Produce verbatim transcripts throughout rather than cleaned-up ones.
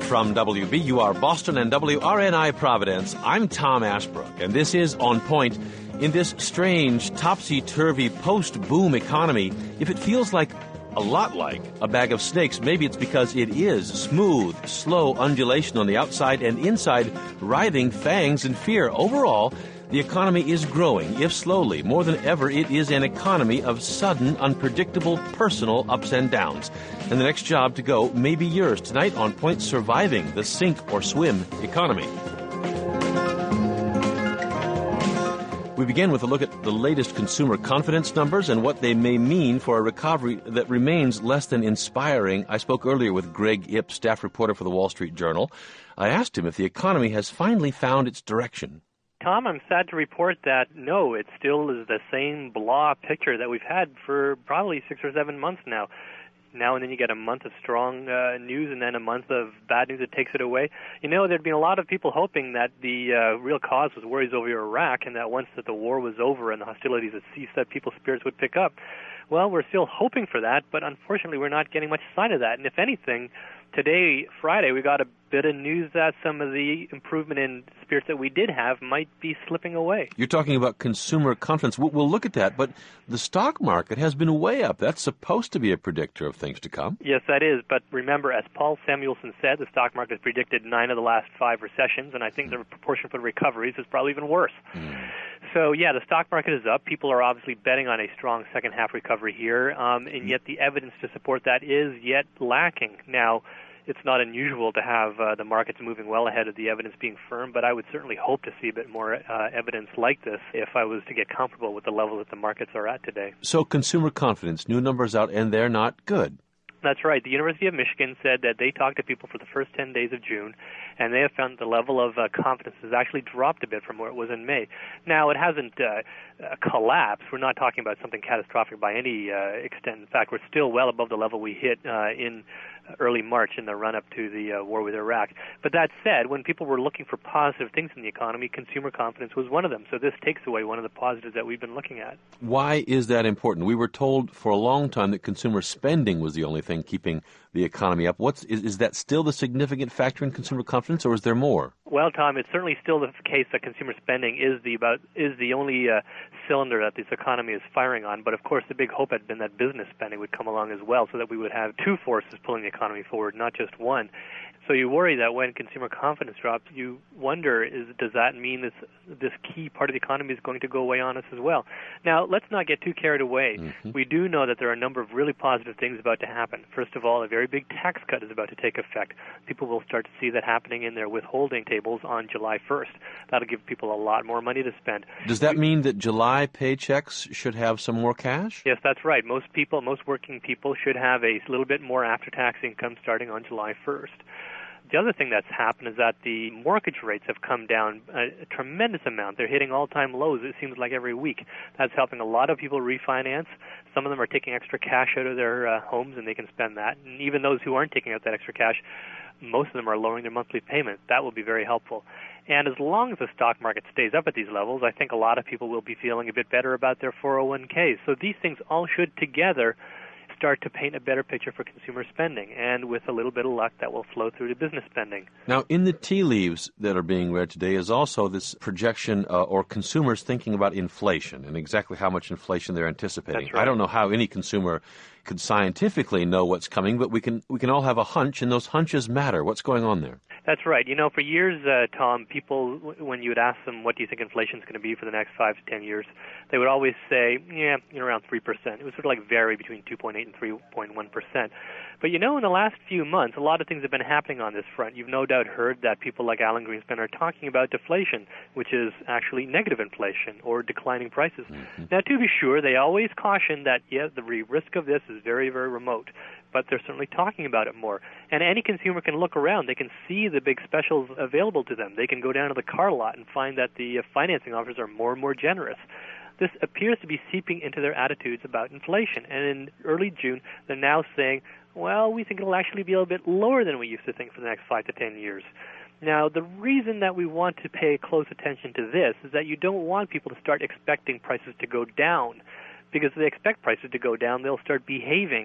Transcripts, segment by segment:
From W B U R Boston and W R N I Providence, I'm Tom Ashbrook, and this is On Point. In this strange, topsy-turvy, post-boom economy, if it feels like, a lot like, a bag of snakes, maybe it's because it is smooth, slow undulation on the outside and inside, writhing fangs and fear. Overall, the economy is growing, if slowly. More than ever, it is an economy of sudden, unpredictable, personal ups and downs. And the next job to go may be yours. Tonight on Point, surviving the sink or swim economy. We begin with a look at the latest consumer confidence numbers and what they may mean for a recovery that remains less than inspiring. I spoke earlier with Greg Ip, staff reporter for the Wall Street Journal. I asked him if the economy has finally found its direction. Tom, I'm sad to report that, no, it still is the same blah picture that we've had for probably six or seven months now. Now and then you get a month of strong uh, news and then a month of bad news that takes it away. You know, there'd been a lot of people hoping that the uh, real cause was worries over Iraq and that once that the war was over and the hostilities had ceased, that people's spirits would pick up. Well, we're still hoping for that, but unfortunately we're not getting much sign of that. And if anything, today, Friday, we got a bit of news that some of the improvement in spirits that we did have might be slipping away. You're talking about consumer confidence. We'll, we'll look at that, but the stock market has been way up. That's supposed to be a predictor of things to come. Yes, that is. But remember, as Paul Samuelson said, the stock market has predicted nine of the last five recessions, and I think the proportion for the recoveries is probably even worse. Mm. So, yeah, the stock market is up. People are obviously betting on a strong second-half recovery here, um, and yet the evidence to support that is yet lacking. Now, it's not unusual to have uh, the markets moving well ahead of the evidence being firm, but I would certainly hope to see a bit more uh, evidence like this if I was to get comfortable with the level that the markets are at today. So consumer confidence, new numbers out, and they're not good. That's right. The University of Michigan said that they talked to people for the first ten days of June, and they have found the level of uh, confidence has actually dropped a bit from where it was in May. Now, it hasn't uh, uh, collapsed. We're not talking about something catastrophic by any uh, extent. In fact, we're still well above the level we hit uh, in early March in the run-up to the uh, war with Iraq. But that said, when people were looking for positive things in the economy, consumer confidence was one of them. So this takes away one of the positives that we've been looking at. Why is that important? We were told for a long time that consumer spending was the only thing keeping the economy up. What's is, is that still the significant factor in consumer confidence, or is there more? Well, Tom, it's certainly still the case that consumer spending is the about is the only uh, cylinder that this economy is firing on. But of course, the big hope had been that business spending would come along as well, so that we would have two forces pulling the economy forward, not just one. So you worry that when consumer confidence drops, you wonder, is does that mean this this key part of the economy is going to go away on us as well? Now, let's not get too carried away. Mm-hmm. We do know that there are a number of really positive things about to happen. First of all, a very big tax cut is about to take effect. People will start to see that happening in their withholding tables on July first. That'll give people a lot more money to spend. Does that mean that July paychecks should have some more cash? Yes, that's right. Most people, most working people should have a little bit more after-tax income starting on July first. The other thing that's happened is that the mortgage rates have come down a, a tremendous amount. They're hitting all-time lows, it seems like, every week. That's helping a lot of people refinance. Some of them are taking extra cash out of their uh, homes, and they can spend that. And even those who aren't taking out that extra cash, most of them are lowering their monthly payment. That will be very helpful. And as long as the stock market stays up at these levels, I think a lot of people will be feeling a bit better about their four oh one k's. So these things all should together start to paint a better picture for consumer spending, and with a little bit of luck, that will flow through to business spending. Now, in the tea leaves that are being read today is also this projection uh, or consumers thinking about inflation and exactly how much inflation they're anticipating. That's right. I don't know how any consumer could scientifically know what's coming, but we can we can all have a hunch, and those hunches matter. What's going on there? That's right. You know, for years, uh, Tom, people, when you would ask them, what do you think inflation is going to be for the next five to ten years, they would always say, yeah, you know, around three percent. It would sort of like vary between two point eight and three point one percent. But, you know, in the last few months, a lot of things have been happening on this front. You've no doubt heard that people like Alan Greenspan are talking about deflation, which is actually negative inflation or declining prices. Mm-hmm. Now, to be sure, they always caution that, yeah, the risk of this is very, very remote. But they're certainly talking about it more. And any consumer can look around. They can see the big specials available to them. They can go down to the car lot and find that the uh, financing offers are more and more generous. This appears to be seeping into their attitudes about inflation. And in early June, they're now saying, well, we think it'll actually be a little bit lower than we used to think for the next five to ten years. Now, the reason that we want to pay close attention to this is that you don't want people to start expecting prices to go down. Because if they expect prices to go down, they'll start behaving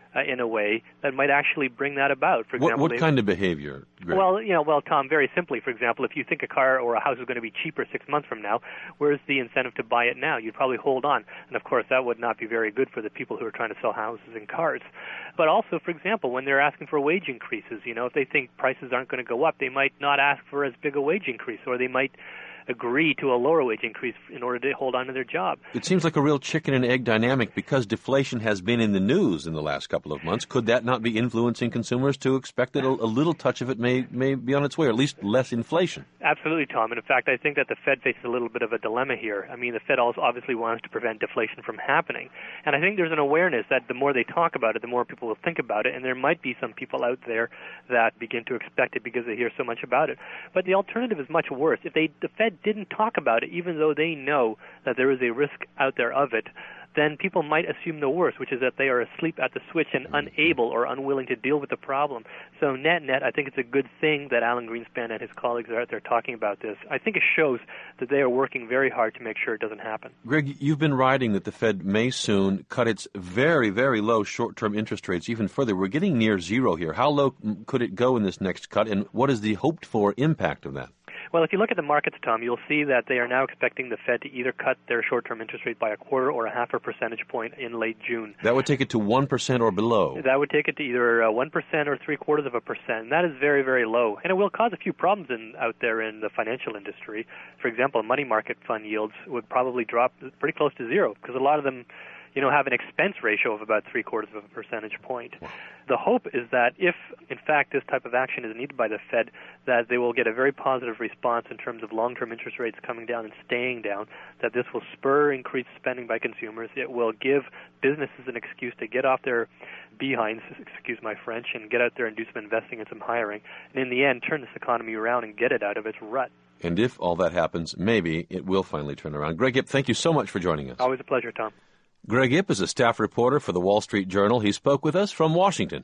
uh, in a way that might actually bring that about. For example, what, what they, kind of behavior, Greg? Well, you know, well, Tom, very simply, for example, if you think a car or a house is going to be cheaper six months from now, where's the incentive to buy it now? You'd probably hold on. And, of course, that would not be very good for the people who are trying to sell houses and cars. But also, for example, when they're asking for wage increases, you know, if they think prices aren't going to go up, they might not ask for as big a wage increase, or they might agree to a lower wage increase in order to hold on to their job. It seems like a real chicken and egg dynamic because deflation has been in the news in the last couple of months. Could that not be influencing consumers to expect that a, a little touch of it may, may be on its way, or at least less inflation? Absolutely, Tom. And in fact, I think that the Fed faces a little bit of a dilemma here. I mean, the Fed also obviously wants to prevent deflation from happening. And I think there's an awareness that the more they talk about it, the more people will think about it. And there might be some people out there that begin to expect it because they hear so much about it. But the alternative is much worse. If they, the Fed didn't talk about it, even though they know that there is a risk out there of it, then people might assume the worst, which is that they are asleep at the switch and unable or unwilling to deal with the problem. So net-net, I think it's a good thing that Alan Greenspan and his colleagues are out there talking about this. I think it shows that they are working very hard to make sure it doesn't happen. Greg, you've been writing that the Fed may soon cut its very, very low short-term interest rates even further. We're getting near zero here. How low could it go in this next cut, and what is the hoped-for impact of that? Well, if you look at the markets, Tom, you'll see that they are now expecting the Fed to either cut their short-term interest rate by a quarter or a half a percentage point in late June. That would take it to one percent or below. That would take it to either uh, one percent or three-quarters of a percent. That is very, very low. And it will cause a few problems in, out there in the financial industry. For example, money market fund yields would probably drop pretty close to zero because a lot of them you know, have an expense ratio of about three-quarters of a percentage point. The hope is that if, in fact, this type of action is needed by the Fed, that they will get a very positive response in terms of long-term interest rates coming down and staying down, that this will spur increased spending by consumers. It will give businesses an excuse to get off their behinds, excuse my French, and get out there and do some investing and some hiring, and in the end, turn this economy around and get it out of its rut. And if all that happens, maybe it will finally turn around. Greg Ip, thank you so much for joining us. Always a pleasure, Tom. Greg Ip is a staff reporter for the Wall Street Journal. He spoke with us from Washington.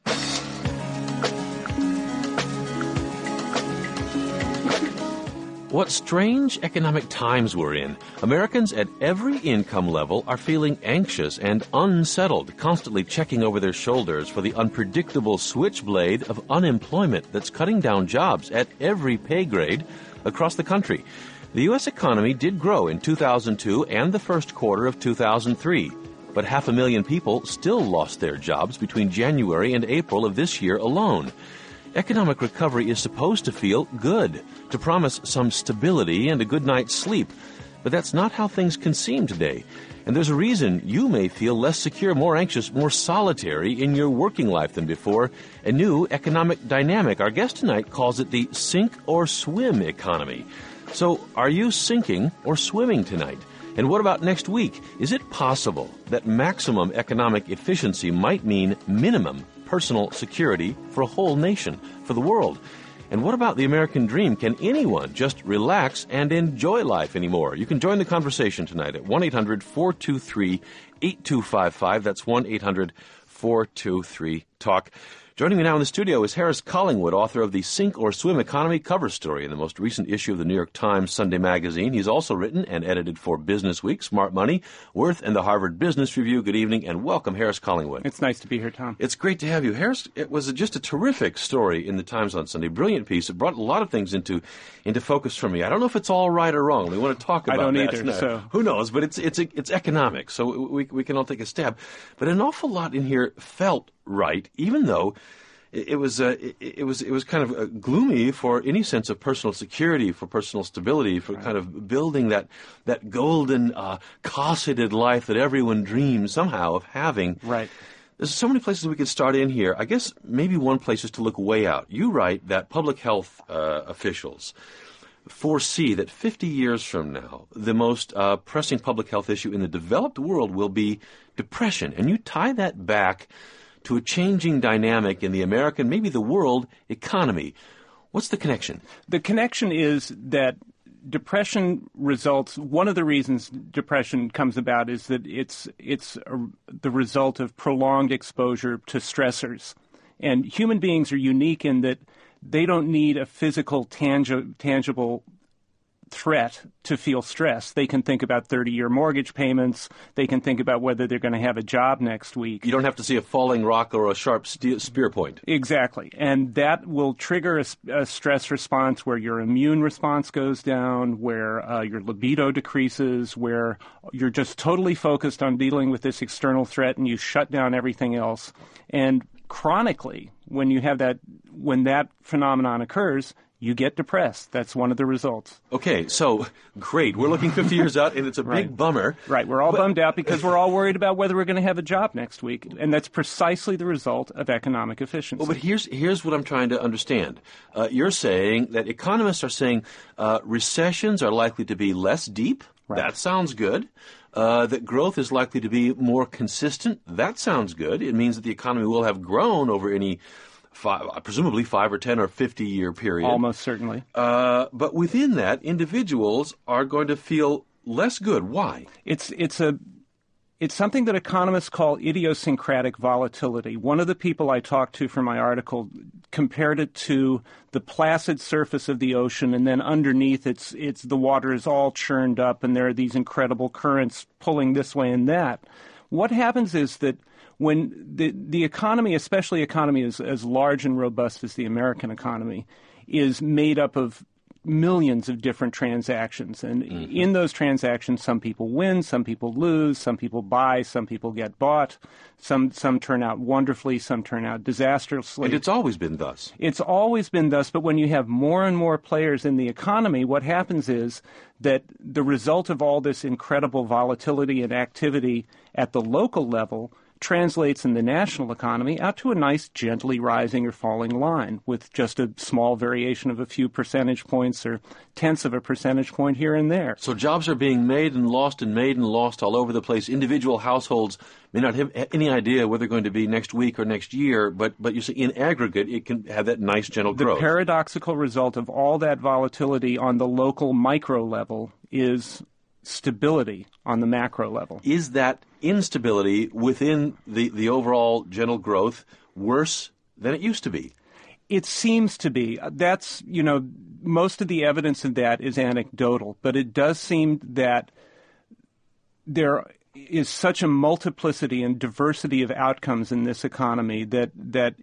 What strange economic times we're in. Americans at every income level are feeling anxious and unsettled, constantly checking over their shoulders for the unpredictable switchblade of unemployment that's cutting down jobs at every pay grade across the country. The U S economy did grow in two thousand two and the first quarter of two thousand three, but half a million people still lost their jobs between January and April of this year alone. Economic recovery is supposed to feel good, to promise some stability and a good night's sleep, but that's not how things can seem today. And there's a reason you may feel less secure, more anxious, more solitary in your working life than before. A new economic dynamic. Our guest tonight calls it the sink or swim economy. So, are you sinking or swimming tonight? And what about next week? Is it possible that maximum economic efficiency might mean minimum personal security for a whole nation, for the world? And what about the American dream? Can anyone just relax and enjoy life anymore? You can join the conversation tonight at one eight hundred four two three eight two five five. That's one eight hundred four two three talk. Joining me now in the studio is Harris Collingwood, author of the Sink or Swim Economy cover story in the most recent issue of the New York Times Sunday magazine. He's also written and edited for Business Week, Smart Money, Worth, and the Harvard Business Review. Good evening and welcome, Harris Collingwood. It's nice to be here, Tom. It's great to have you. Harris, it was just a terrific story in the Times on Sunday. Brilliant piece. It brought a lot of things into into focus for me. I don't know if it's all right or wrong. We want to talk about that. I don't that. either, No, so. Who knows? But it's, it's, it's economic, so we, we can all take a stab. But an awful lot in here felt right, even though It was uh, it, it was it was kind of uh, gloomy for any sense of personal security, for personal stability, for right. kind of building that that golden uh, cosseted life that everyone dreams somehow of having. Right. There's so many places we could start in here. I guess maybe one place is to look way out. You write that public health uh, officials foresee that fifty years from now, the most uh, pressing public health issue in the developed world will be depression, and you tie that back to a changing dynamic in the American, maybe the world, economy. What's the connection? The connection is that depression results, one of the reasons depression comes about is that it's it's a, the result of prolonged exposure to stressors. And human beings are unique in that they don't need a physical, tangi- tangible threat to feel stress. They can think about thirty-year mortgage payments. They can think about whether they're going to have a job next week. You don't have to see a falling rock or a sharp ste- spear point. Exactly. And that will trigger a, a stress response where your immune response goes down, where uh, your libido decreases, where you're just totally focused on dealing with this external threat and you shut down everything else. And chronically, when you have that, when that phenomenon occurs, you get depressed. That's one of the results. Okay, so great. We're looking fifty years out, and it's a right. big bummer. Right. We're all but, bummed out because we're all worried about whether we're going to have a job next week, and that's precisely the result of economic efficiency. Well, but here's here's what I'm trying to understand. Uh, you're saying that economists are saying uh, recessions are likely to be less deep. Right. That sounds good. Uh, that growth is likely to be more consistent. That sounds good. It means that the economy will have grown over any Five, presumably five or ten or fifty year period. Almost certainly. Uh, but within that, individuals are going to feel less good. Why? It's it's a it's something that economists call idiosyncratic volatility. One of the people I talked to for my article compared it to the placid surface of the ocean, and then underneath it's it's the water is all churned up, and there are these incredible currents pulling this way and that. What happens is that when the the economy, especially economy as, as large and robust as the American economy, is made up of millions of different transactions. And mm-hmm. in those transactions, some people win, some people lose, some people buy, some people get bought, some some turn out wonderfully, some turn out disastrously. And it's always been thus. It's always been thus, but when you have more and more players in the economy, what happens is that the result of all this incredible volatility and activity at the local level translates in the national economy out to a nice gently rising or falling line with just a small variation of a few percentage points or tenths of a percentage point here and there. So jobs are being made and lost and made and lost all over the place. Individual households may not have any idea where they're going to be next week or next year, but, but you see, in aggregate, it can have that nice gentle growth. The paradoxical result of all that volatility on the local micro level is stability on the macro level. Is that instability within the, the overall gentle growth worse than it used to be? It seems to be. That's, you know, most of the evidence of that is anecdotal, but it does seem that there is such a multiplicity and diversity of outcomes in this economy that that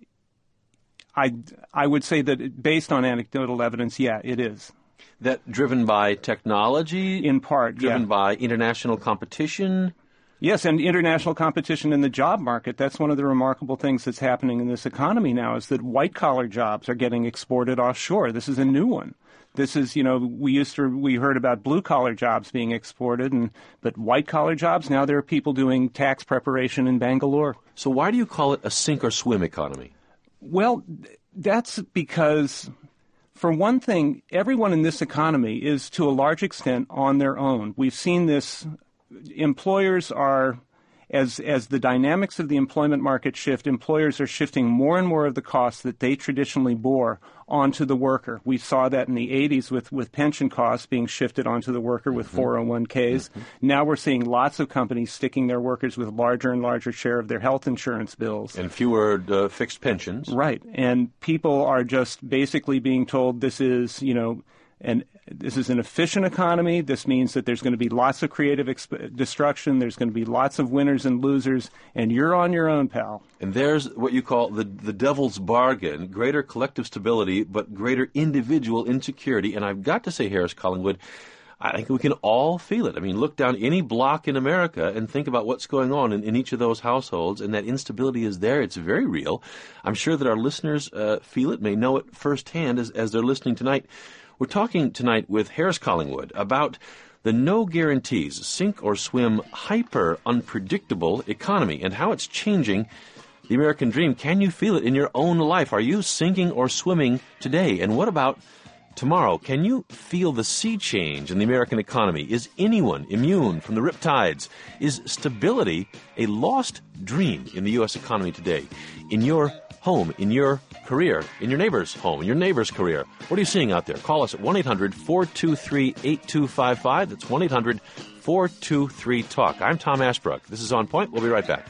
I I would say that based on anecdotal evidence, yeah, it is. That driven by technology? In part, driven yeah. by international competition? Yes, and international competition in the job market. That's one of the remarkable things that's happening in this economy now is that white-collar jobs are getting exported offshore. This is a new one. This is, you know, we used to, we heard about blue-collar jobs being exported, and but white-collar jobs, now there are people doing tax preparation in Bangalore. So why do you call it a sink-or-swim economy? Well, that's because, for one thing, everyone in this economy is, to a large extent, on their own. We've seen this. Employers are, as as the dynamics of the employment market shift, employers are shifting more and more of the costs that they traditionally bore onto the worker. We saw that in the eighties with, with pension costs being shifted onto the worker with mm-hmm. four oh one k's. Mm-hmm. Now we're seeing lots of companies sticking their workers with larger and larger share of their health insurance bills. And fewer uh, fixed pensions. Right. And people are just basically being told this is, you know, and this is an efficient economy. This means that there's going to be lots of creative exp- destruction. There's going to be lots of winners and losers, and you're on your own, pal. And there's what you call the the devil's bargain, greater collective stability, but greater individual insecurity. And I've got to say, Harris Collingwood, I think we can all feel it. I mean, look down any block in America and think about what's going on in, in each of those households, and that instability is there. It's very real. I'm sure that our listeners uh, feel it, may know it firsthand as, as they're listening tonight. We're talking tonight with Harris Collingwood about the no guarantees, sink or swim, hyper unpredictable economy and how it's changing the American dream. Can you feel it in your own life? Are you sinking or swimming today? And what about tomorrow? Can you feel the sea change in the American economy? Is anyone immune from the riptides? Is stability a lost dream in the U S economy today? In your home, in your career, in your neighbor's home, in your neighbor's career. What are you seeing out there? Call us at one eight hundred four two three eight two five five. That's one eight hundred four two three talk. I'm Tom Ashbrook. This is On Point. We'll be right back.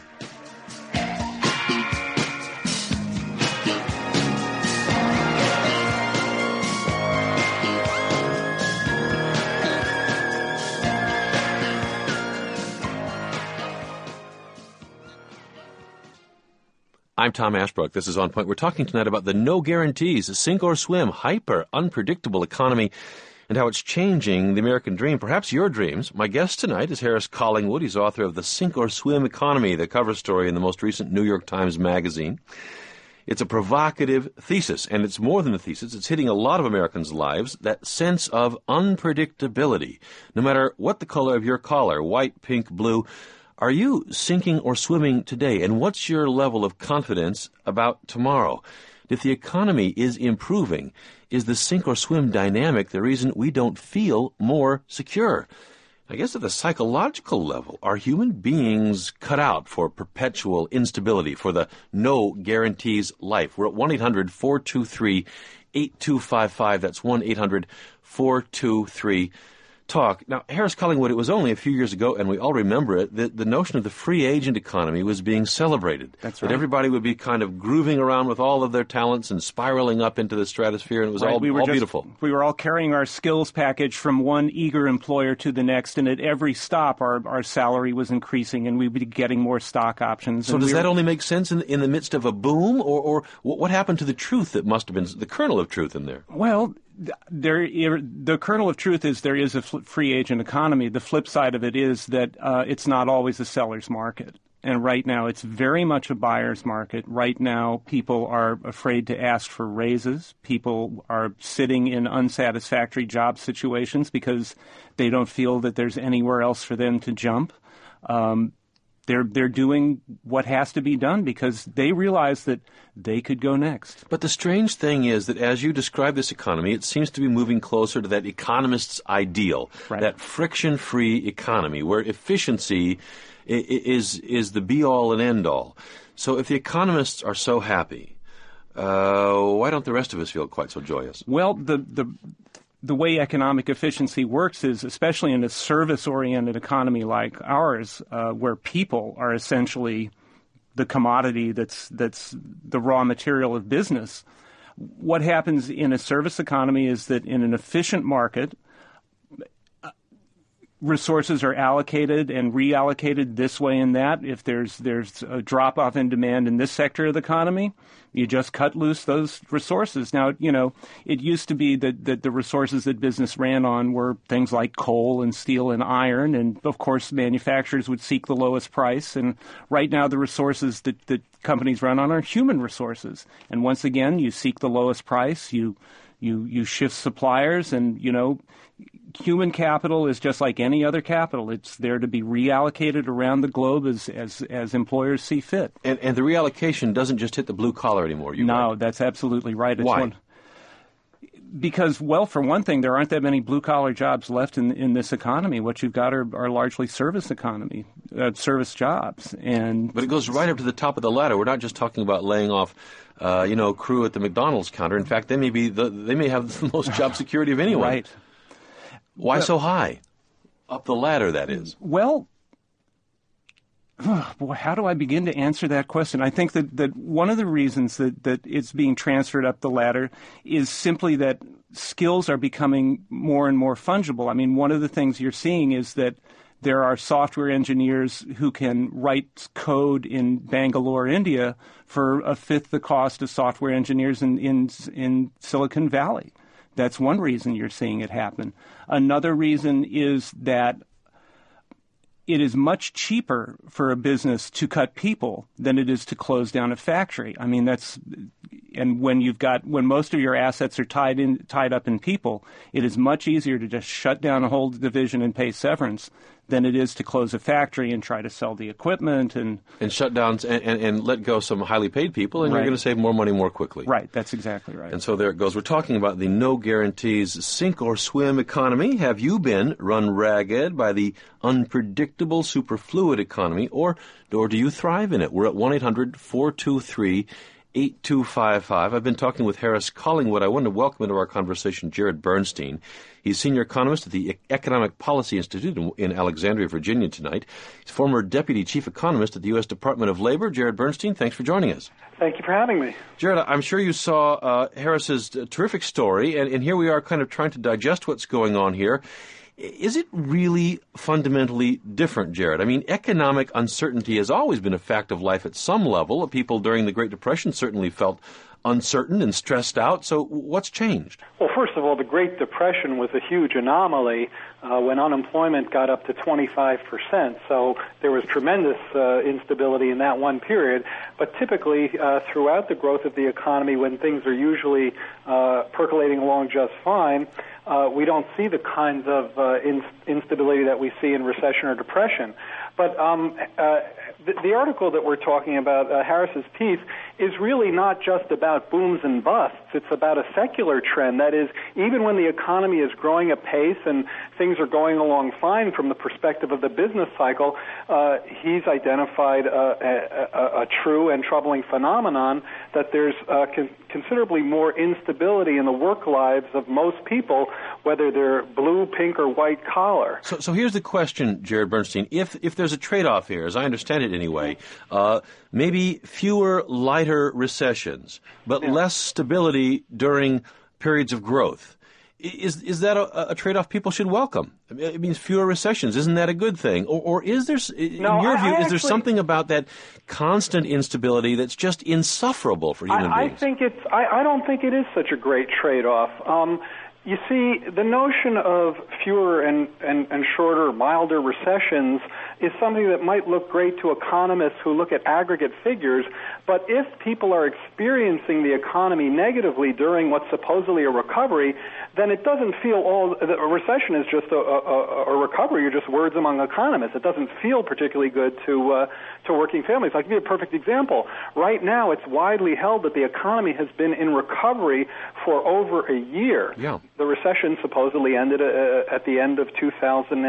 I'm Tom Ashbrook. This is On Point. We're talking tonight about the no guarantees, sink or swim, hyper unpredictable economy and how it's changing the American dream, perhaps your dreams. My guest tonight is Harris Collingwood. He's author of The Sink or Swim Economy, the cover story in the most recent New York Times Magazine. It's a provocative thesis, and it's more than a thesis. It's hitting a lot of Americans' lives, that sense of unpredictability. No matter what the color of your collar, white, pink, blue, are you sinking or swimming today? And what's your level of confidence about tomorrow? If the economy is improving, is the sink or swim dynamic the reason we don't feel more secure? I guess at the psychological level, are human beings cut out for perpetual instability, for the no guarantees life? We're at one eight hundred four two three eight two five five. That's one eight hundred four two three talk. Now, Harris Collingwood, it was only a few years ago, and we all remember it, that the notion of the free agent economy was being celebrated. That's right. That everybody would be kind of grooving around with all of their talents and spiraling up into the stratosphere, and it was right. all, we were all just, beautiful. We were all carrying our skills package from one eager employer to the next, and at every stop our, our salary was increasing, and we would be getting more stock options. So and does we that were, only make sense in, in the midst of a boom, or, or what happened to the truth that must have been, the kernel of truth in there? Well, There, the kernel of truth is there is a free agent economy. The flip side of it is that uh, it's not always a seller's market. And right now it's very much a buyer's market. Right now people are afraid to ask for raises. People are sitting in unsatisfactory job situations because they don't feel that there's anywhere else for them to jump. Um, They're they're doing what has to be done because they realize that they could go next. But the strange thing is that as you describe this economy, it seems to be moving closer to that economist's ideal, right. That friction-free economy where efficiency is is the be-all and end-all. So if the economists are so happy, uh, why don't the rest of us feel quite so joyous? Well, the the. The way economic efficiency works is, especially in a service-oriented economy like ours, uh, where people are essentially the commodity that's that's the raw material of business. What happens in a service economy is that in an efficient market, resources are allocated and reallocated this way and that. If there's there's a drop-off in demand in this sector of the economy, you just cut loose those resources. Now, you know, it used to be that, that the resources that business ran on were things like coal and steel and iron, and of course manufacturers would seek the lowest price. And right now the resources that, that companies run on are human resources. And once again, you seek the lowest price, you you you shift suppliers, and, you know, human capital is just like any other capital. It's there to be reallocated around the globe as as, as employers see fit. And, and the reallocation doesn't just hit the blue collar anymore. You no, right. That's absolutely right. It's Why? One, because, well, for one thing, there aren't that many blue-collar jobs left in in this economy. What you've got are, are largely service economy, uh, service jobs. And But it goes right up to the top of the ladder. We're not just talking about laying off, uh, you know, crew at the McDonald's counter. In fact, they may be the, they may have the most job security of anyone. Right. Why well, so high? Up the ladder, that is. Well, oh, boy, how do I begin to answer that question? I think that, that one of the reasons that, that it's being transferred up the ladder is simply that skills are becoming more and more fungible. I mean, one of the things you're seeing is that there are software engineers who can write code in Bangalore, India, for a fifth the cost of software engineers in, in, in Silicon Valley. That's one reason you're seeing it happen. Another reason is that it is much cheaper for a business to cut people than it is to close down a factory. I mean, that's, and when you've got, when most of your assets are tied in, tied up in people, it is much easier to just shut down a whole division and pay severance than it is to close a factory and try to sell the equipment and and shut down and, and, and let go some highly paid people, and right. You're going to save more money more quickly. Right, that's exactly right. And so there it goes. We're talking about the no guarantees sink or swim economy. Have you been run ragged by the unpredictable superfluid economy, or or do you thrive in it? We're at one eight hundred four two three eight two five five. I've been talking with Harris Collingwood. I want to welcome into our conversation Jared Bernstein. He's senior economist at the Economic Policy Institute in Alexandria, Virginia tonight. He's former deputy chief economist at the U S Department of Labor. Jared Bernstein, thanks for joining us. Thank you for having me. Jared, I'm sure you saw uh, Harris's terrific story, and, and here we are kind of trying to digest what's going on here. Is it really fundamentally different, Jared? I mean, economic uncertainty has always been a fact of life at some level. People during the Great Depression certainly felt uncertain and stressed out. So what's changed? Well, first of all, the Great Depression was a huge anomaly uh, when unemployment got up to twenty-five percent. So there was tremendous uh, instability in that one period. But typically, uh, throughout the growth of the economy, when things are usually uh, percolating along just fine, uh, we don't see the kinds of uh, in- instability that we see in recession or depression. But um, uh, the, the article that we're talking about, uh, Harris's piece, is really not just about booms and busts. It's about a secular trend. That is, even when the economy is growing apace and things are going along fine from the perspective of the business cycle, uh, he's identified uh, a, a, a true and troubling phenomenon that there's uh, con- considerably more instability in the work lives of most people, whether they're blue, pink, or white collar. So, so here's the question, Jared Bernstein. If if there's a trade-off here, as I understand it anyway, uh, maybe fewer lighter recessions, but yeah. less stability during periods of growth. Is is that a, a trade-off people should welcome? It means fewer recessions. Isn't that a good thing? Or, or is there, in no, your I, view, I is there actually, something about that constant instability that's just insufferable for human I, beings? I think it's. I, I don't think it is such a great trade-off. Um, You see, the notion of fewer and, and, and shorter, milder recessions is something that might look great to economists who look at aggregate figures, but if people are experiencing the economy negatively during what's supposedly a recovery, then it doesn't feel all, a recession is just a, a, a recovery, or just words among economists. It doesn't feel particularly good to, uh, to working families. I'll give you a perfect example. Right now, it's widely held that the economy has been in recovery for over a year. Yeah. The recession supposedly ended uh, at the end of two thousand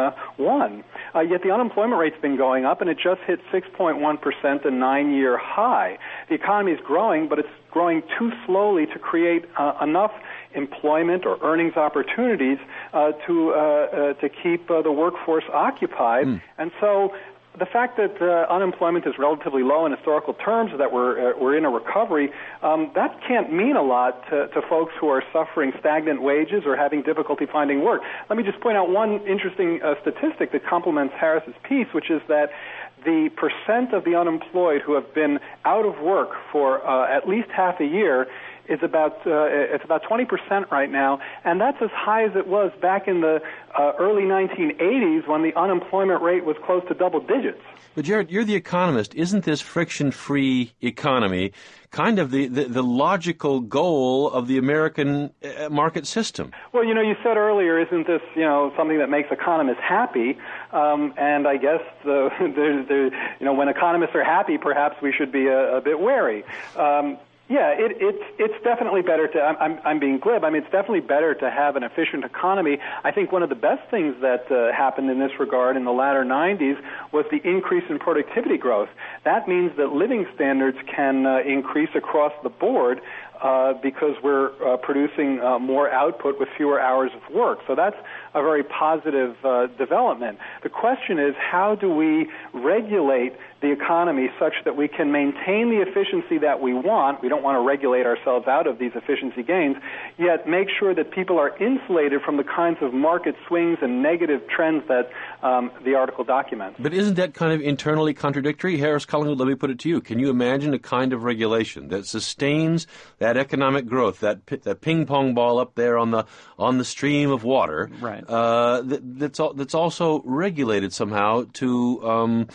one. Uh, yet the unemployment rate's been going up, and it just hit six point one percent, a nine-year high. The economy is growing, but it's growing too slowly to create uh, enough employment or earnings opportunities uh, to uh, uh, to keep uh, the workforce occupied. Mm. And so the fact that uh, unemployment is relatively low in historical terms, that we're uh, we're in a recovery, um, that can't mean a lot to, to folks who are suffering stagnant wages or having difficulty finding work. Let me just point out one interesting uh, statistic that complements Harris's piece, which is that the percent of the unemployed who have been out of work for uh, at least half a year is about uh, it's about twenty percent right now, and that's as high as it was back in the uh, early nineteen eighties when the unemployment rate was close to double digits. But Jared, you're the economist. Isn't this friction-free economy kind of the, the, the logical goal of the American uh, market system? Well, you know, you said earlier, isn't this, you know, something that makes economists happy? Um, and I guess, the, the, the, you know, when economists are happy, perhaps we should be a, a bit wary. Um, Yeah, it, it's it's definitely better to. I'm I'm being glib. I mean, it's definitely better to have an efficient economy. I think one of the best things that uh, happened in this regard in the latter nineties was the increase in productivity growth. That means that living standards can uh, increase across the board uh, because we're uh, producing uh, more output with fewer hours of work. So that's a very positive uh, development. The question is, how do we regulate the economy such that we can maintain the efficiency that we want? We don't want to regulate ourselves out of these efficiency gains, yet make sure that people are insulated from the kinds of market swings and negative trends that um, the article documents. But isn't that kind of internally contradictory? Harris Collingwood, let me put it to you. Can you imagine a kind of regulation that sustains that economic growth, that that ping pong ball up there on the on the stream of water, right? Uh, that, that's al- that's also regulated somehow to um,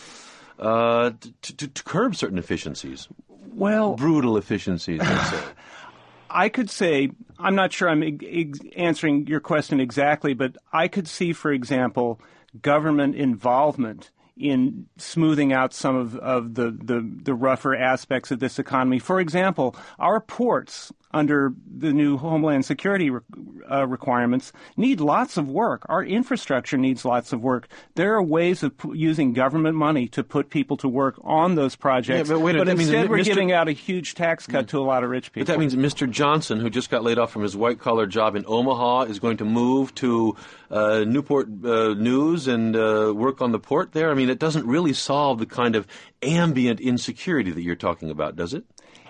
uh, to, to, to curb certain efficiencies. Well, brutal efficiencies, let's say. I could say, I'm not sure I'm ex- answering your question exactly, but I could see, for example, government involvement in smoothing out some of, of the, the, the rougher aspects of this economy. For example, our ports under the new Homeland Security re- uh, requirements need lots of work. Our infrastructure needs lots of work. There are ways of p- using government money to put people to work on those projects. Yeah, but wait, but that instead means we're Mister giving out a huge tax cut to a lot of rich people. But that means Mister Johnson, who just got laid off from his white-collar job in Omaha, is going to move to uh, Newport uh, News and uh, work on the port there? I mean, it doesn't really solve the kind of ambient insecurity that you're talking about, does it?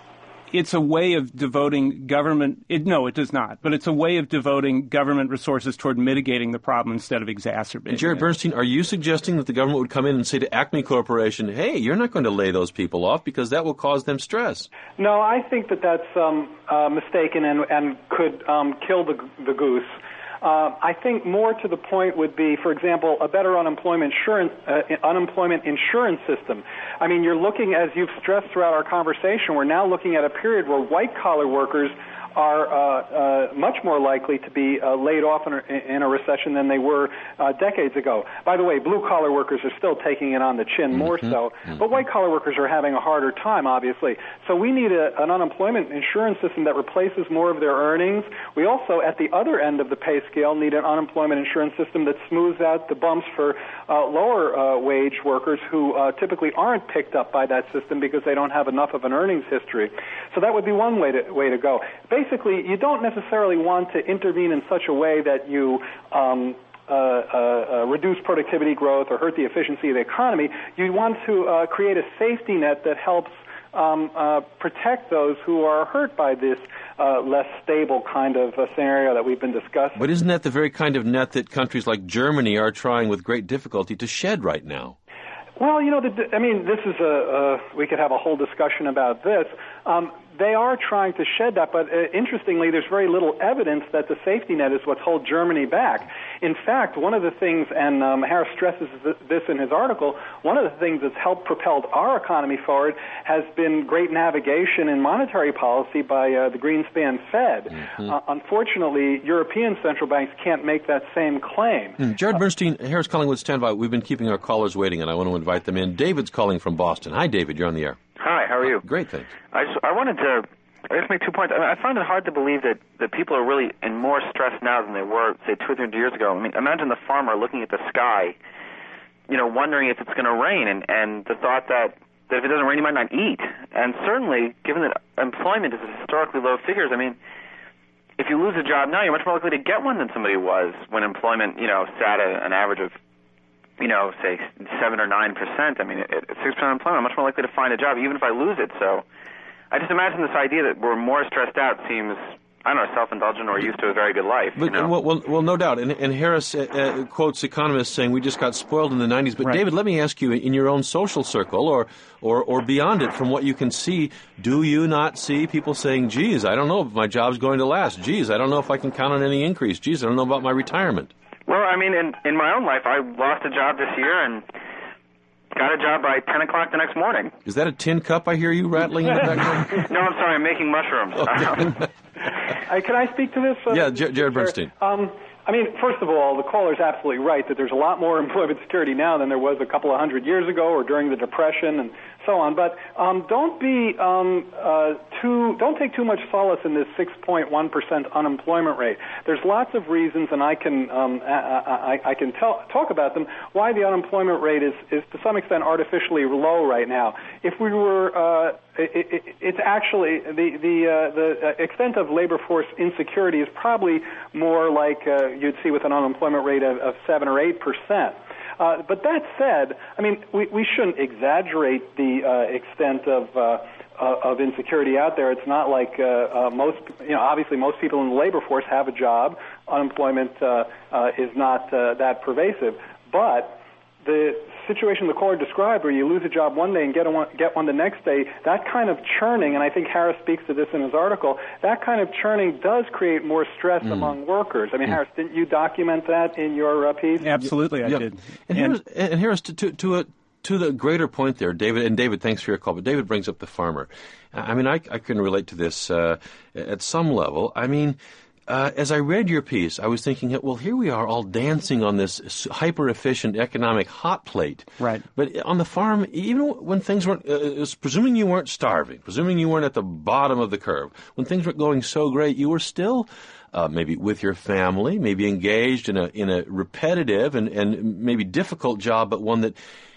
it's a way of devoting government. It, no, it does not. But it's a way of devoting government resources toward mitigating the problem instead of exacerbating and Jared it. Bernstein, are you suggesting that the government would come in and say to Acme Corporation, hey, you're not going to lay those people off because that will cause them stress? No, I think that that's um, uh, mistaken and, and could um, kill the, the goose. Uh, I think more to the point would be, for example, a better unemployment insurance, uh, unemployment insurance system. I mean, you're looking, as you've stressed throughout our conversation, we're now looking at a period where white-collar workers are uh, uh, much more likely to be uh, laid off in a, in a recession than they were uh, decades ago. By the way, blue-collar workers are still taking it on the chin more mm-hmm. so, mm-hmm. but white-collar workers are having a harder time, obviously. So we need a, an unemployment insurance system that replaces more of their earnings. We also, at the other end of the pay scale, need an unemployment insurance system that smooths out the bumps for uh, lower-wage uh, workers who uh, typically aren't picked up by that system because they don't have enough of an earnings history. So that would be one way to, way to go. Basically, you don't necessarily want to intervene in such a way that you um, uh, uh, uh, reduce productivity growth or hurt the efficiency of the economy. You want to uh, create a safety net that helps um, uh, protect those who are hurt by this uh, less stable kind of uh, scenario that we've been discussing. But isn't that the very kind of net that countries like Germany are trying with great difficulty to shed right now? Well, you know, the, I mean, this is a, a, we could have a whole discussion about this. Um, they are trying to shed that, but uh, interestingly, there's very little evidence that the safety net is what's held Germany back. In fact, one of the things, and um, Harris stresses th- this in his article, one of the things that's helped propelled our economy forward has been great navigation in monetary policy by uh, the Greenspan Fed. Mm-hmm. Uh, unfortunately, European central banks can't make that same claim. Mm. Jared uh, Bernstein, Harris Collingwood, stand by. We've been keeping our callers waiting, and I want to invite them in. David's calling from Boston. Hi, David. You're on the air. Hi, how are you? Great, thanks. I, just, I wanted to I just make two points. I, mean, I find it hard to believe that, that people are really in more stress now than they were, say, two or three years ago. I mean, imagine the farmer looking at the sky, you know, wondering if it's going to rain, and, and the thought that, that if it doesn't rain, he might not eat. And certainly, given that employment is at historically low figures, I mean, if you lose a job now, you're much more likely to get one than somebody was when employment, you know, sat at an average of, you know, say seven or nine percent. I mean, at six percent unemployment, I'm much more likely to find a job, even if I lose it. So, I just imagine this idea that we're more stressed out seems, I don't know, self-indulgent or used to a very good life. But, you know? well, well, well, no doubt. And, and Harris uh, uh, quotes economists saying we just got spoiled in the nineties. But right. David, let me ask you, in your own social circle or, or or beyond it, from what you can see, do you not see people saying, "Geez, I don't know if my job's going to last. Geez, I don't know if I can count on any increase. Geez, I don't know about my retirement." Well, I mean, in, in my own life, I lost a job this year and got a job by ten o'clock the next morning. Is that a tin cup I hear you rattling in the background? No, I'm sorry, I'm making mushrooms. Okay. uh, can I speak to this? Uh, yeah, J- Jared Bernstein. Um, I mean, first of all, the caller's absolutely right that there's a lot more employment security now than there was a couple of hundred years ago or during the Depression and so on. But um, don't be um, uh, too, don't take too much solace in this six point one percent unemployment rate. There's lots of reasons, and I can um, I, I, I can tell, talk about them, why the unemployment rate is, is to some extent artificially low right now. If we were uh, It, it, it's actually the the uh, the extent of labor force insecurity is probably more like uh, you'd see with an unemployment rate of, of seven or eight percent. Uh, but that said, I mean, we, we shouldn't exaggerate the uh, extent of uh, uh, of insecurity out there. It's not like uh, uh, most, you know, obviously most people in the labor force have a job. Unemployment uh, uh, is not uh, that pervasive, but the situation the caller described, where you lose a job one day and get one, get one the next day, that kind of churning, and I think Harris speaks to this in his article, that kind of churning does create more stress mm. among workers. I mean, mm. Harris, didn't you document that in your uh, piece? Absolutely, I yeah. did. And, and Harris, and Harris to, to, to, a, to the greater point there, David, and David, thanks for your call, but David brings up the farmer. I mean, I, I can relate to this uh, at some level. I mean, Uh, as I read your piece, I was thinking, well, here we are all dancing on this hyper-efficient economic hot plate. Right. But on the farm, even when things weren't, uh, presuming you weren't starving, presuming you weren't at the bottom of the curve, when things were going so great, you were still uh, maybe with your family, maybe engaged in a in a repetitive and, and maybe difficult job, but one that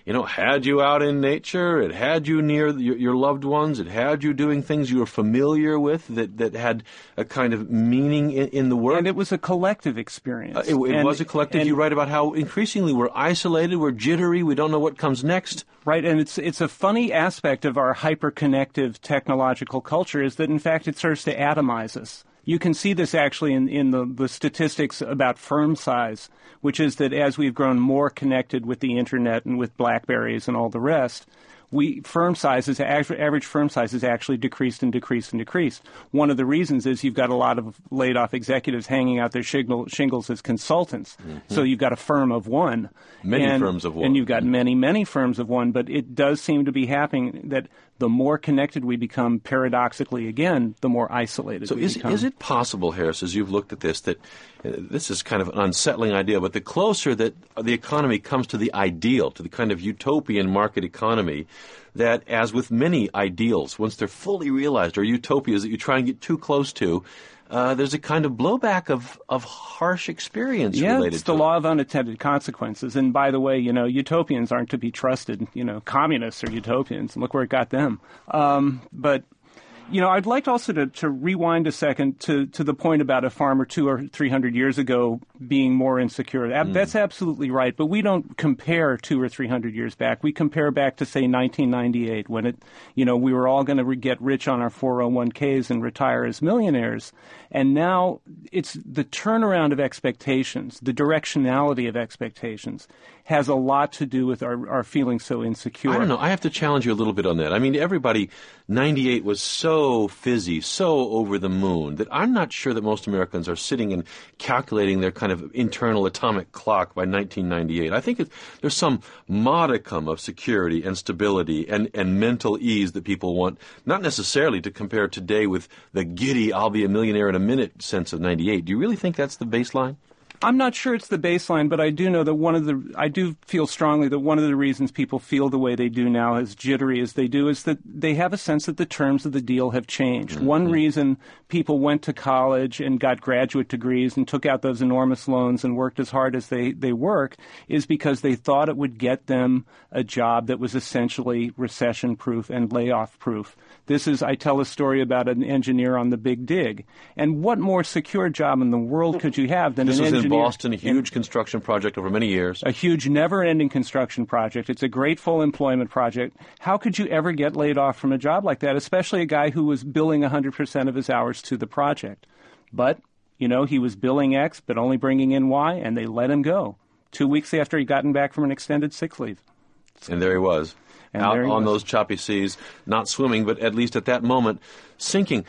you know, had you out in nature, it had you near your, your loved ones, it had you doing things you were familiar with that, that had a kind of meaning in, in the work. And it was a collective experience. Uh, it it and, was a collective. And, you write about how increasingly we're isolated, we're jittery, we don't know what comes next. Right, and it's it's a funny aspect of our hyper-connective technological culture is that, in fact, it serves to atomize us. You can see this actually in, in the, the statistics about firm size, which is that as we've grown more connected with the Internet and with BlackBerries and all the rest, we firm sizes, average firm size has actually decreased and decreased and decreased. One of the reasons is you've got a lot of laid-off executives hanging out their shingle, shingles as consultants. Mm-hmm. So you've got a firm of one. Many and, firms of one. And you've got many, many firms of one. But it does seem to be happening that the more connected we become, paradoxically again, the more isolated so we is, become. So is it possible, Harris, as you've looked at this, that uh, this is kind of an unsettling idea, but the closer that the economy comes to the ideal, to the kind of utopian market economy, that as with many ideals, once they're fully realized, or utopias that you try and get too close to, uh, there's a kind of blowback of, of harsh experience yeah, related to it. Yeah, it's the law of unintended consequences. And by the way, you know, utopians aren't to be trusted. You know, communists are utopians. Look where it got them. Um, but... You know, I'd like also to, to rewind a second to, to the point about a farmer two or three hundred years ago being more insecure. Mm. That's absolutely right. But we don't compare two or three hundred years back. We compare back to, say, nineteen ninety-eight, when it, you know, we were all going to re- get rich on our four oh one k's and retire as millionaires. And now it's the turnaround of expectations, the directionality of expectations, has a lot to do with our, our feeling so insecure. I don't know. I have to challenge you a little bit on that. I mean, everybody, ninety-eight was so fizzy, so over the moon, that I'm not sure that most Americans are sitting and calculating their kind of internal atomic clock by nineteen ninety-eight. I think it, there's some modicum of security and stability and, and mental ease that people want, not necessarily to compare today with the giddy, I'll be a millionaire in a minute sense of ninety-eight. Do you really think that's the baseline? I'm not sure it's the baseline, but I do know that one of the, I do feel strongly that one of the reasons people feel the way they do now, as jittery as they do, is that they have a sense that the terms of the deal have changed. Mm-hmm. One reason people went to college and got graduate degrees and took out those enormous loans and worked as hard as they, they work is because they thought it would get them a job that was essentially recession-proof and layoff-proof. This is, I tell a story about an engineer on the Big Dig. And what more secure job in the world could you have than this an engineer? In Boston, a huge in, construction project over many years. A huge, never-ending construction project. It's a great full employment project. How could you ever get laid off from a job like that, especially a guy who was billing one hundred percent of his hours to the project? But, you know, he was billing X, but only bringing in Y, and they let him go two weeks after he'd gotten back from an extended sick leave. And there he was, and out he on was. those choppy seas, not swimming, but at least at that moment, sinking.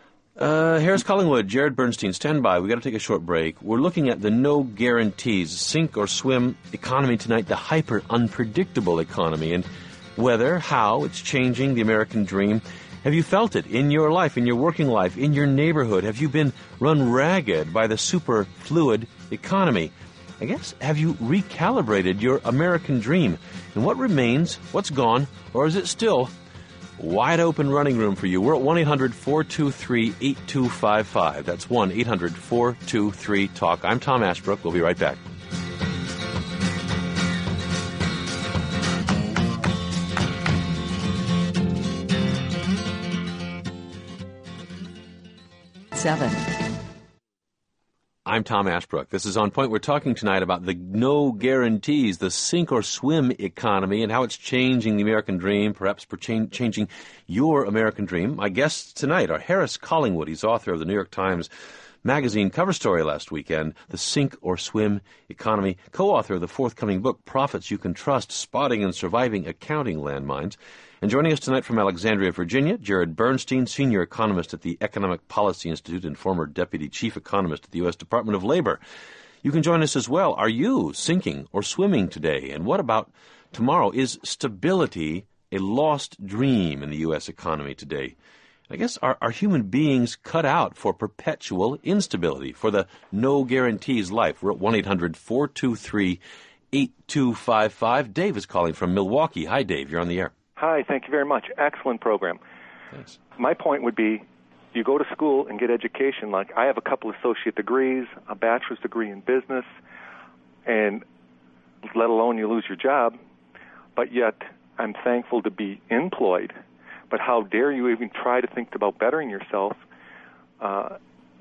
Uh, Harris Collingwood, Jared Bernstein, stand by. We've got to take a short break. We're looking at the no guarantees, sink or swim economy tonight, the hyper unpredictable economy, and whether, how it's changing the American dream. Have you felt it in your life, in your working life, in your neighborhood? Have you been run ragged by the super fluid economy? I guess, have you recalibrated your American dream? And what remains, what's gone, or is it still wide open running room for you? We're at one eight hundred four two three eight two five five. That's one eight hundred four two three talk. I'm Tom Ashbrook. We'll be right back. Seven. I'm Tom Ashbrook. This is On Point. We're talking tonight about the no guarantees, the sink or swim economy, and how it's changing the American dream, perhaps for cha- changing your American dream. My guests tonight are Harris Collingwood. He's author of the New York Times Magazine cover story last weekend, The Sink or Swim Economy, co-author of the forthcoming book, Profits You Can Trust, Spotting and Surviving Accounting Landmines. And joining us tonight from Alexandria, Virginia, Jared Bernstein, senior economist at the Economic Policy Institute and former deputy chief economist at the U S Department of Labor. You can join us as well. Are you sinking or swimming today? And what about tomorrow? Is stability a lost dream in the U S economy today? I guess, are, are human beings cut out for perpetual instability, for the no guarantees life? We're at one eight hundred four two three eight two five five. Dave is calling from Milwaukee. Hi, Dave. You're on the air. Hi, thank you very much. Excellent program. Thanks. My point would be, you go to school and get education. Like, I have a couple associate degrees, a bachelor's degree in business, and let alone you lose your job. but yet I'm thankful to be employed. But how dare you even try to think about bettering yourself? Uh,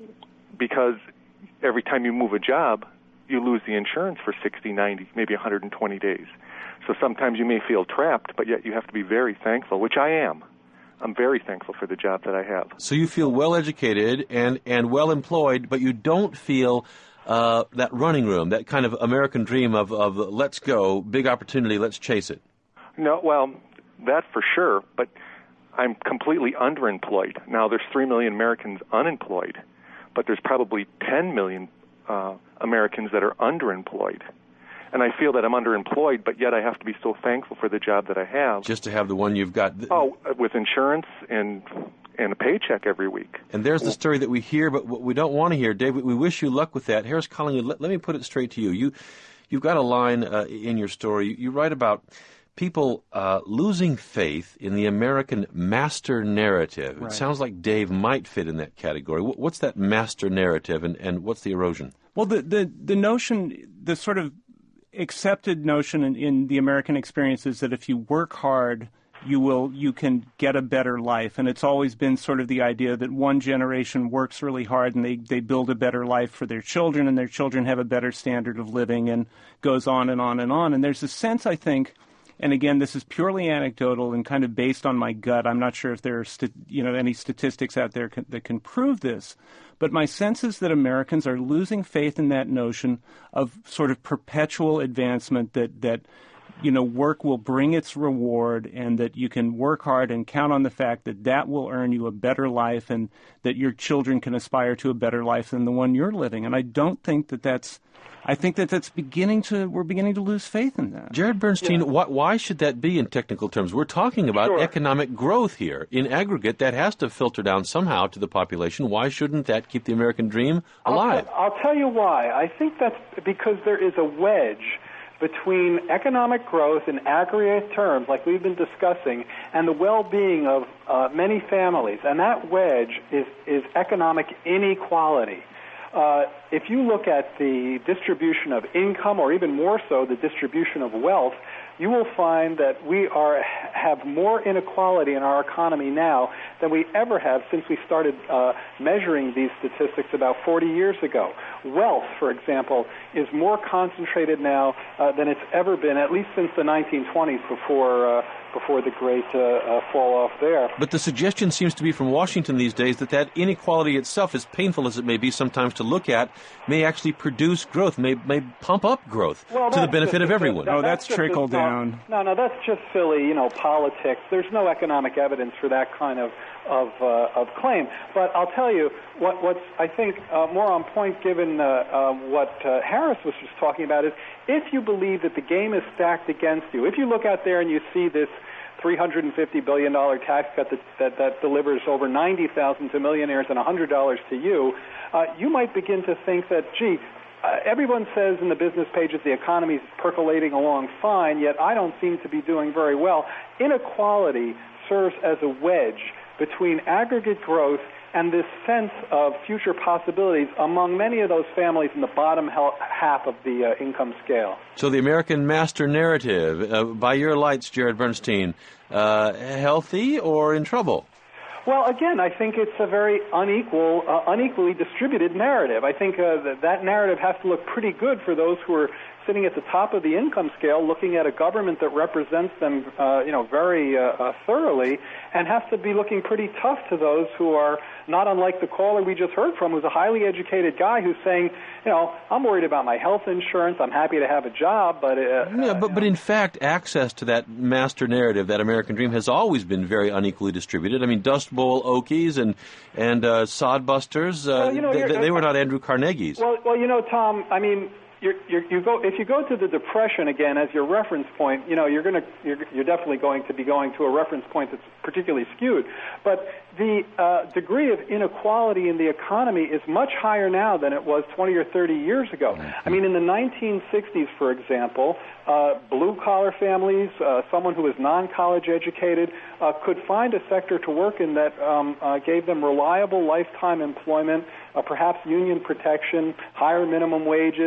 because every time you move a job, you lose the insurance for sixty, ninety, maybe one hundred twenty days. So sometimes you may feel trapped, but yet you have to be very thankful, which I am. I'm very thankful for the job that I have. So you feel well-educated and, and well-employed, but you don't feel uh, that running room, that kind of American dream of, of let's go, big opportunity, let's chase it. No, well, that for sure, but I'm completely underemployed. Now, there's three million Americans unemployed, but there's probably ten million uh, Americans that are underemployed. And I feel that I'm underemployed, but yet I have to be so thankful for the job that I have. Just to have the one you've got. Oh, with insurance and and a paycheck every week. And there's the story that we hear, but what we don't want to hear. Dave, we wish you luck with that. Harris Collingwood, let, let me put it straight to you. You, You've got a line uh, in your story. You, you write about people uh, losing faith in the American master narrative. Right. It sounds like Dave might fit in that category. What's that master narrative, and, and what's the erosion? Well, the, the, the notion, the sort of accepted notion in, in the American experience is that if you work hard, you will you can get a better life. And it's always been sort of the idea that one generation works really hard and they, they build a better life for their children, and their children have a better standard of living, and goes on and on and on. And there's a sense, I think, and again, this is purely anecdotal and kind of based on my gut. I'm not sure if there are st- you know any statistics out there c- that can prove this. But my sense is that Americans are losing faith in that notion of sort of perpetual advancement, that, that you know, work will bring its reward, and that you can work hard and count on the fact that that will earn you a better life, and that your children can aspire to a better life than the one you're living. And I don't think that that's I think that that's beginning to, we're beginning to lose faith in that. Jared Bernstein, yeah. why, why should that be in technical terms? We're talking about sure. economic growth here. In aggregate, that has to filter down somehow to the population. Why shouldn't that keep the American dream alive? I'll, I'll tell you why. I think that's because there is a wedge between economic growth in aggregate terms, like we've been discussing, and the well-being of uh, many families. And that wedge is, is economic inequality. Uh, if you look at the distribution of income, or even more so, the distribution of wealth, you will find that we are have more inequality in our economy now than we ever have since we started uh, measuring these statistics about forty years ago. Wealth, for example, is more concentrated now uh, than it's ever been, at least since the nineteen twenties, before uh, before the great uh, uh, fall off there. But the suggestion seems to be from Washington these days that that inequality itself, as painful as it may be sometimes to look at, may actually produce growth, may may pump up growth well, to the benefit just, of everyone. That, oh, that's, that's trickle just, down. No, no, that's just silly, you know, politics. There's no economic evidence for that kind of of, uh, of claim. But I'll tell you what, what's I think uh, more on point, given uh, uh, what uh, Harris was just talking about, is if you believe that the game is stacked against you, if you look out there and you see this three hundred fifty billion dollars tax cut that, that, that delivers over ninety thousand dollars to millionaires and one hundred dollars to you, uh, you might begin to think that, gee, Uh, everyone says in the business pages the economy is percolating along fine, yet I don't seem to be doing very well. Inequality serves as a wedge between aggregate growth and this sense of future possibilities among many of those families in the bottom half of the uh, income scale. So the American master narrative, uh, by your lights, Jared Bernstein, uh, healthy or in trouble? Well, again, I think it's a very unequal, uh, unequally distributed narrative. I think uh, that, that narrative has to look pretty good for those who are sitting at the top of the income scale, looking at a government that represents them, uh, you know, very uh, uh, thoroughly, and has to be looking pretty tough to those who are not unlike the caller we just heard from, who's a highly educated guy who's saying, you know, I'm worried about my health insurance. I'm happy to have a job, but uh, yeah, but uh, but in fact, access to that master narrative, that American dream, has always been very unequally distributed. I mean, Dust Bowl Okies and and uh, Sodbusters, uh, well, you know, they, they were not Andrew Carnegie's. Well, well, you know, Tom, I mean. You're, you're, you go if you go to the Depression again as your reference point. You know you're going to you're, you're definitely going to be going to a reference point that's particularly skewed. But the uh, degree of inequality in the economy is much higher now than it was twenty or thirty years ago. I mean, in the nineteen sixties, for example, uh, blue-collar families, uh, someone who was non-college educated, uh, could find a sector to work in that um, uh, gave them reliable lifetime employment, uh, perhaps union protection, higher minimum wages.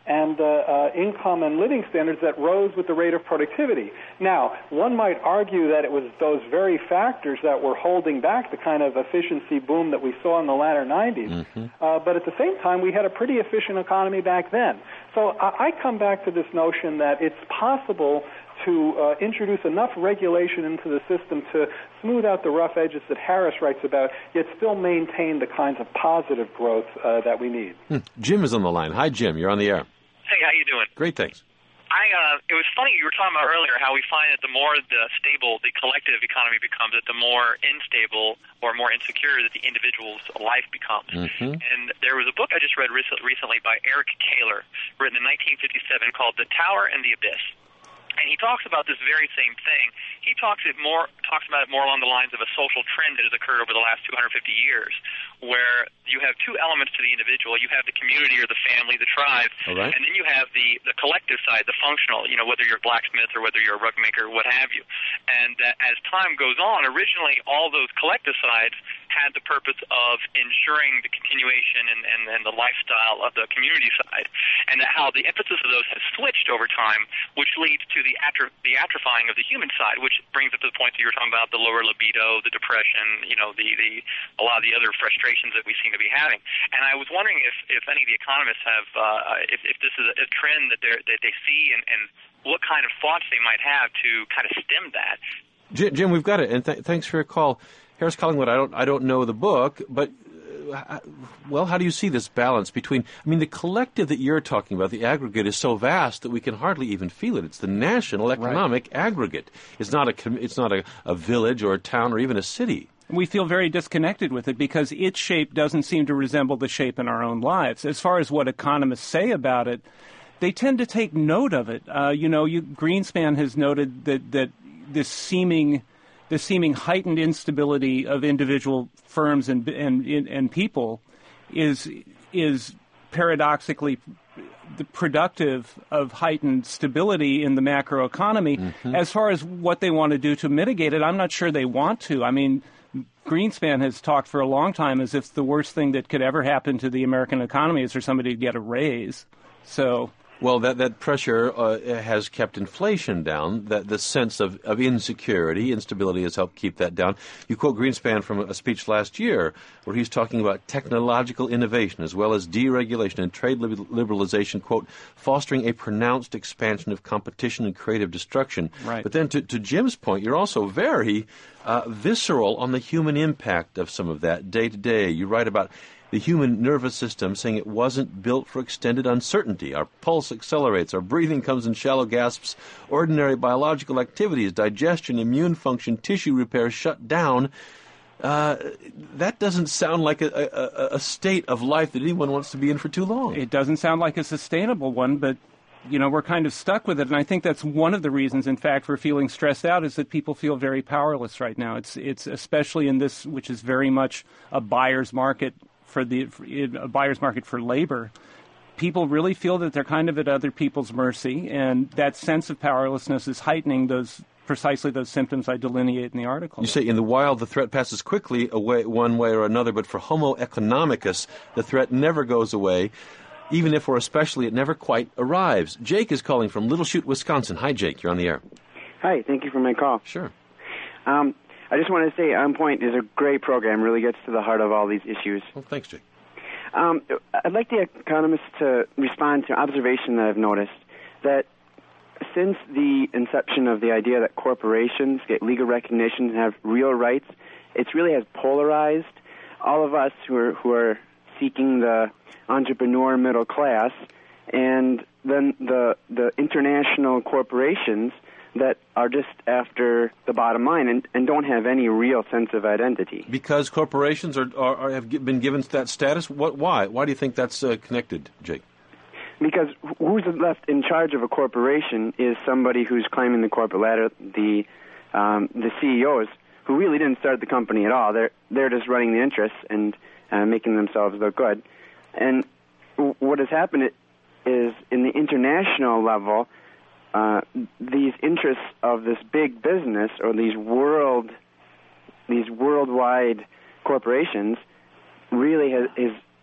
and uh, uh, income and living standards that rose with the rate of productivity. Now, one might argue that it was those very factors that were holding back the kind of efficiency boom that we saw in the latter nineties. Mm-hmm. Uh, but at the same time, we had a pretty efficient economy back then. So I, I come back to this notion that it's possible to uh, introduce enough regulation into the system to smooth out the rough edges that Harris writes about, yet still maintain the kinds of positive growth uh, that we need. Hmm. Jim is on the line. Hi, Jim. You're on the air. Hey, how you doing? Great, thanks. I, uh, it was funny, you were talking about earlier how we find that the more the stable the collective economy becomes, that the more unstable or more insecure that the individual's life becomes. Mm-hmm. And there was a book I just read recently by Eric Taylor, written in nineteen fifty-seven, called The Tower and the Abyss. And he talks about this very same thing. He talks it more talks about it more along the lines of a social trend that has occurred over the last two hundred fifty years, where you have two elements to the individual. You have the community or the family, the tribe, right. And then you have the, the collective side, the functional, you know, whether you're a blacksmith or whether you're a rug maker, what have you. And that as time goes on, originally all those collective sides had the purpose of ensuring the continuation and, and, and the lifestyle of the community side, and that how the emphasis of those has switched over time, which leads to the, atro- the atrophying of the human side, which brings us to the point that you were talking about, the lower libido, the depression, you know, the, the a lot of the other frustrations that we seem to be having. And I was wondering if, if any of the economists have, uh, if, if this is a trend that, that they see, and, and what kind of thoughts they might have to kind of stem that. Jim, Jim we've got it, and th- thanks for your call. Harris Collingwood, I don't, I don't know the book, but, uh, well, how do you see this balance between, I mean, the collective that you're talking about, the aggregate, is so vast that we can hardly even feel it. It's the national economic right. aggregate. It's not a, it's not a, a village or a town or even a city. We feel very disconnected with it because its shape doesn't seem to resemble the shape in our own lives. As far as what economists say about it, they tend to take note of it. Uh, you know, you, Greenspan has noted that, that this seeming... the seeming heightened instability of individual firms and and and people is is paradoxically productive of heightened stability in the macroeconomy. Mm-hmm. As far as what they want to do to mitigate it, I'm not sure they want to. I mean, Greenspan has talked for a long time as if the worst thing that could ever happen to the American economy is for somebody to get a raise. So. Well, that, that pressure uh, has kept inflation down. That the sense of, of insecurity, instability has helped keep that down. You quote Greenspan from a speech last year where he's talking about technological innovation as well as deregulation and trade liberalization, quote, fostering a pronounced expansion of competition and creative destruction. Right. But then to, to Jim's point, you're also very uh, visceral on the human impact of some of that day to day. You write about the human nervous system, saying it wasn't built for extended uncertainty. Our pulse accelerates. Our breathing comes in shallow gasps. Ordinary biological activities, digestion, immune function, tissue repair shut down. Uh, that doesn't sound like a, a, a state of life that anyone wants to be in for too long. It doesn't sound like a sustainable one, but, you know, we're kind of stuck with it. And I think that's one of the reasons, in fact, for feeling stressed out is that people feel very powerless right now. It's, it's especially in this, which is very much a buyer's market, for the for a buyer's market for labor, people really feel that they're kind of at other people's mercy, and that sense of powerlessness is heightening those precisely those symptoms I delineate in the article. You say in the wild the threat passes quickly away one way or another, but for Homo economicus the threat never goes away, even if or especially it never quite arrives. Jake is calling from Little Chute, Wisconsin. Hi, Jake. You're on the air. Hi. Thank you for my call. Sure. Um, I just want to say On Point is a great program, really gets to the heart of all these issues. Well, thanks, Jake. Um, I'd like the economists to respond to an observation that I've noticed, that since the inception of the idea that corporations get legal recognition and have real rights, it really has polarized all of us who are, who are seeking the entrepreneur middle class, and then the the international corporations that are just after the bottom line and, and don't have any real sense of identity. Because corporations are, are, are have been given that status? What? Why? Why do you think that's uh, connected, Jake? Because who's left in charge of a corporation is somebody who's climbing the corporate ladder, the um, the C E Os, who really didn't start the company at all. They're they're just running the interests and uh, making themselves look good. And w- what has happened is, in the international level, Uh, these interests of this big business or these world, these worldwide corporations really has, is,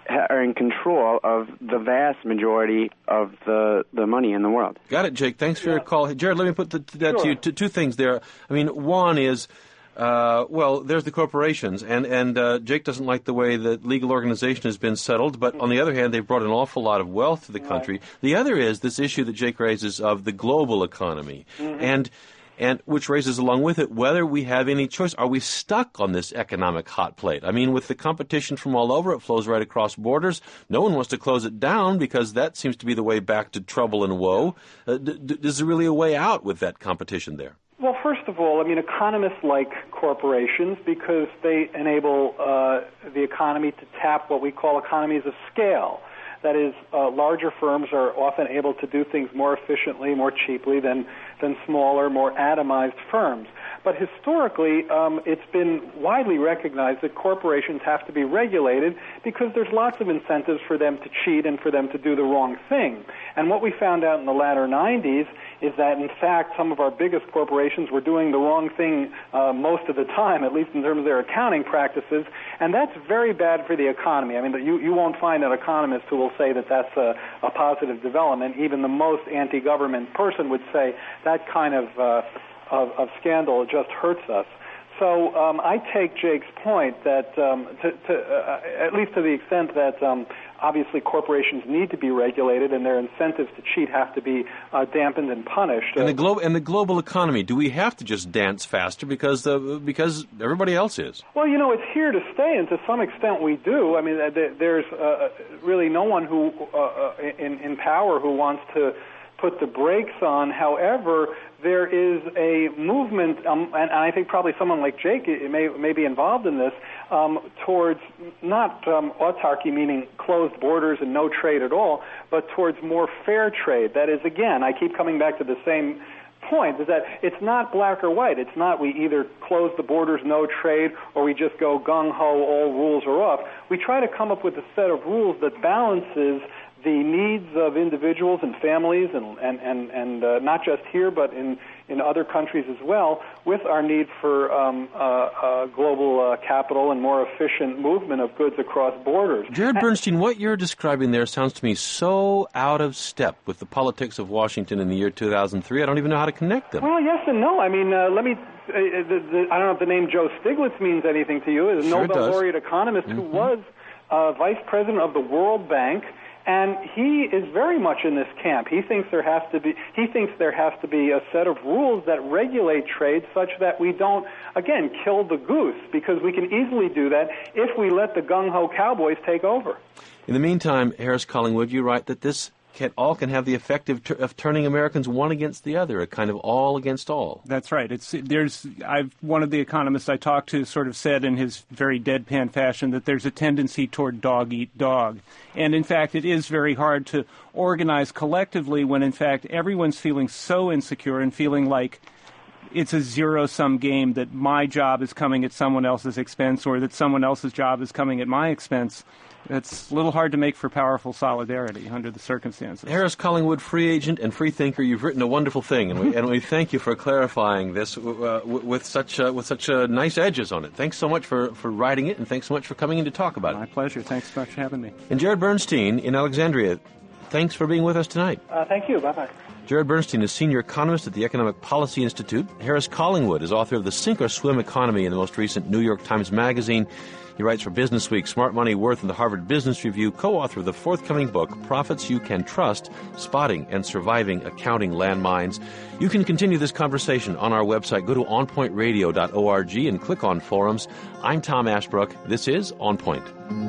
are in control of the vast majority of the the money in the world. Got it, Jake. Thanks for yeah. your call. Jared, let me put the, that sure. to you. Two, two things there. I mean, one is, uh, well, there's the corporations, and, and uh, Jake doesn't like the way that legal organization has been settled, but on the other hand, they've brought an awful lot of wealth to the country. Right. The other is this issue that Jake raises of the global economy, mm-hmm. and and which raises along with it whether we have any choice. Are we stuck on this economic hot plate? I mean, with the competition from all over, it flows right across borders. No one wants to close it down because that seems to be the way back to trouble and woe. Uh, d- d- is there really a way out with that competition there? Well, first of all, I mean, economists like corporations because they enable uh, the economy to tap what we call economies of scale. That is, uh, larger firms are often able to do things more efficiently, more cheaply than, than smaller, more atomized firms. But historically, um, it's been widely recognized that corporations have to be regulated because there's lots of incentives for them to cheat and for them to do the wrong thing. And what we found out in the latter nineties is that, in fact, some of our biggest corporations were doing the wrong thing uh, most of the time, at least in terms of their accounting practices, and that's very bad for the economy. I mean, you, you won't find an economist who will say that that's a, a positive development. Even the most anti-government person would say that kind of, uh, of, of scandal just hurts us. So um, I take Jake's point that, um, to, to, uh, at least to the extent that um, obviously corporations need to be regulated and their incentives to cheat have to be uh, dampened and punished. And the, glo- and the global economy, do we have to just dance faster because uh, because everybody else is? Well, you know, it's here to stay, and to some extent we do. I mean, there's uh, really no one who uh, in, in power who wants to put the brakes on. However, there is a movement, um, and I think probably someone like Jake may, may be involved in this, um, towards not um, autarky, meaning closed borders and no trade at all, but towards more fair trade. That is, again, I keep coming back to the same point, is that it's not black or white. It's not we either close the borders, no trade, or we just go gung-ho, all rules are off. We try to come up with a set of rules that balances the needs of individuals and families, and and and, and uh, not just here, but in, in other countries as well, with our need for um, uh, uh, global uh, capital and more efficient movement of goods across borders. Jared Bernstein, what you're describing there sounds to me so out of step with the politics of Washington in the year two thousand three. I don't even know how to connect them. Well, yes and no. I mean, uh, let me. Uh, the, the, I don't know if the name Joe Stiglitz means anything to you. Is a sure Nobel laureate economist mm-hmm. who was uh, vice president of the World Bank. And he is very much in this camp. He thinks there has to be he thinks there has to be a set of rules that regulate trade such that we don't, again, kill the goose, because we can easily do that if we let the gung-ho cowboys take over. In the meantime, Harris Collingwood, you write that this can, all can have the effect of, of turning Americans one against the other, a kind of all against all. That's right. It's there's I've one of the economists I talked to sort of said in his very deadpan fashion that there's a tendency toward dog eat dog. And in fact, it is very hard to organize collectively when in fact everyone's feeling so insecure and feeling like it's a zero-sum game, that my job is coming at someone else's expense or that someone else's job is coming at my expense. It's a little hard to make for powerful solidarity under the circumstances. Harris Collingwood, free agent and free thinker, you've written a wonderful thing, and we, and we thank you for clarifying this uh, with such uh, with such uh, nice edges on it. Thanks so much for, for writing it, and thanks so much for coming in to talk about My it. My pleasure. Thanks so much for having me. And Jared Bernstein in Alexandria, thanks for being with us tonight. Uh, thank you. Bye-bye. Jared Bernstein is senior economist at the Economic Policy Institute. Harris Collingwood is author of The Sink or Swim Economy in the most recent New York Times Magazine. He writes for Business Week, Smart Money, Worth, and the Harvard Business Review, co-author of the forthcoming book, Profits You Can Trust, Spotting and Surviving Accounting Landmines. You can continue this conversation on our website. Go to on point radio dot org and click on forums. I'm Tom Ashbrook. This is On Point.